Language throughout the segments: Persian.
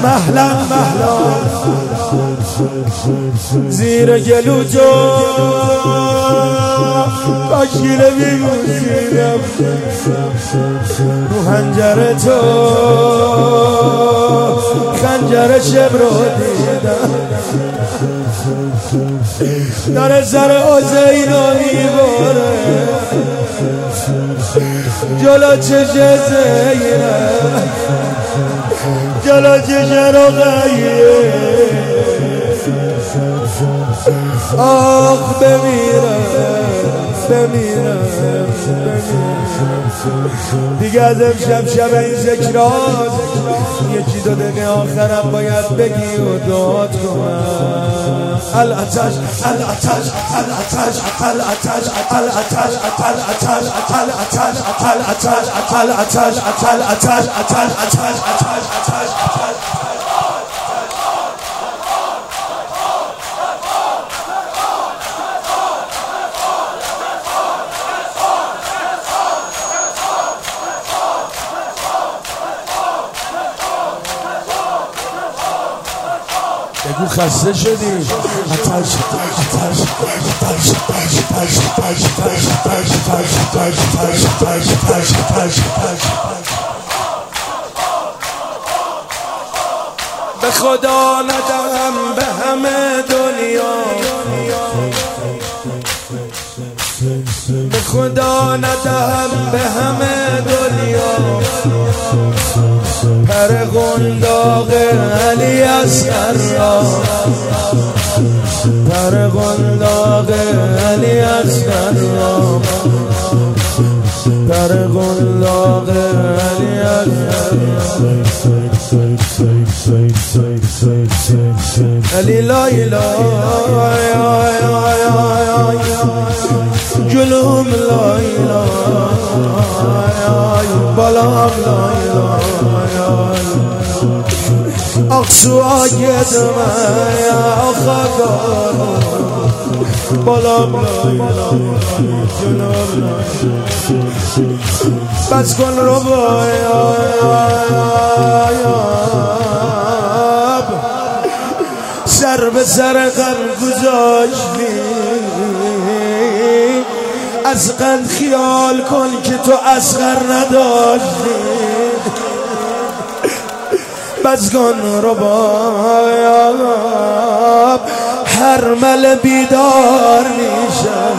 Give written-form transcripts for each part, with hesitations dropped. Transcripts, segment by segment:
مهلا مهلا زیر گلو تو کاشگیره بیبوسیدم رو هنجره تو خنجر شب رو دیدم داره سر حسین رو میباره جلو چش زینب جلو چش رقیه آخ بمیرم دیگه از امشب شب این ذکرات یکی دو دقیقه آخرم باید بگی و دعات کنم الاتش الاتش الاتش الاتش الاتش الاتش الاتش الاتش بگو خسته شدی آتش به خدا ندهم به همه دنیا به خدا ندهم به همه دنیا پر قنداق علی اصغر را پر قنداق علی اصغر را پر قنداق علی اصغر علی لا اله جلوم لا اله بالام لا اله اقصو آگید من یا خاکار بالام لا اله جلوم لا اله بس کن رو سر به سر غم گذاشتی از قند خیال کن که تو اصغر نداشتی بس کن رو هر مل بیدار میشم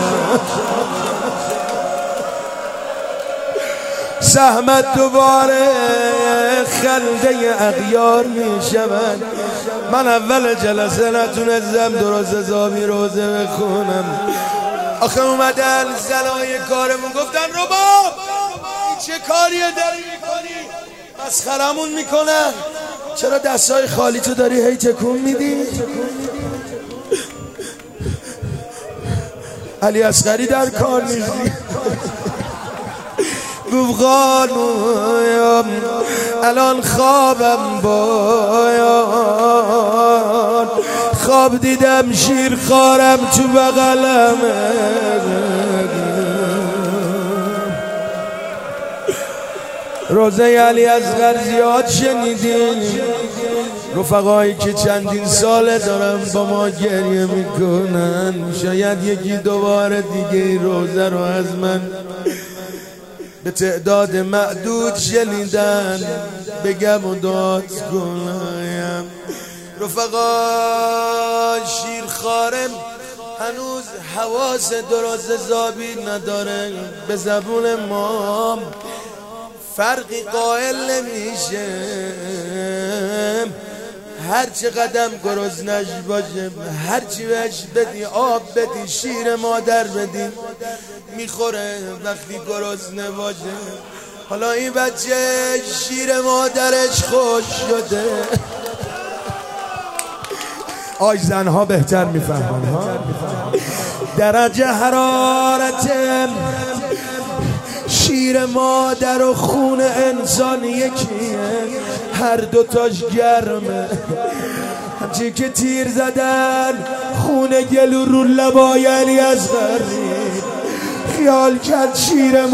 زحمت دوباره خنده اغیار میشود من اول جلسه نتونستم درست حسابی روزه بخونم آخه اومدن زنای کارمون گفتن رباب چه کاریه داری میکنی مسخرمون میکنن چرا دستای خالی تو داری هی تکون میدی علی اصغری در کار نیستی گفت خانویم الان خوابم باید خواب دیدم شیر خارم تو بغلمه روزه علی اصغر زیاد شنیدیم رفقایی که چندین ساله دارن با ما گریه میکنن شاید یکی دوباره دیگه این روزه رو از من به تعداد معدود شنیدن بگم و داد کنم رفقا شیرخوارم هنوز حواس درست حسابی نداره به زبون ما فرقی قائل نمیشه هرچی قدم گرسنش باشه هرچی بهش بدی آب بدی شیر مادر بدی میخوره وقتی گرسنه باشه حالا این بچه شیر مادرش خوش شده آی زنها بهتر میفهمن ها درجه حرارت شیر مادر و خون انسان یکیه هر دوتاش گرمه همچی که تیر زدن خون گلو رو لبای علی اصغری خیال کرد شیر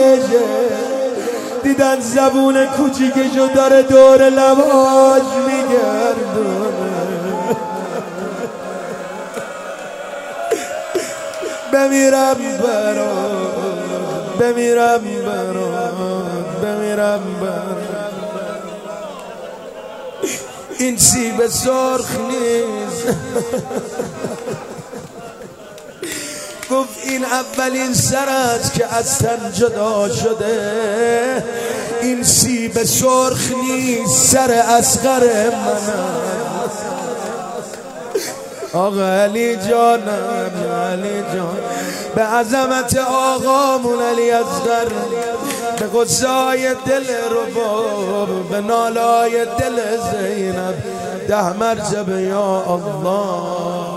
مادرشه دیدن زبون کوچیکشو داره دور لباش میگه بمیرم برات، بمیرم برات، بمیرم برات. این سیب سرخ نیست. گفت این اولین سر است که از تن جدا شده. این سیب سرخ نیست، سر اصغر من. آقا علی جانم، علی جان، به عظمت آقامون علی اصغر، به غصای دل رباب، به نالای دل زینب، 10 مرتبه یا الله.